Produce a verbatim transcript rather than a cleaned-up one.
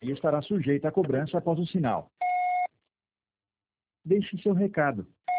e estará sujeita à cobrança após o sinal. Deixe seu recado.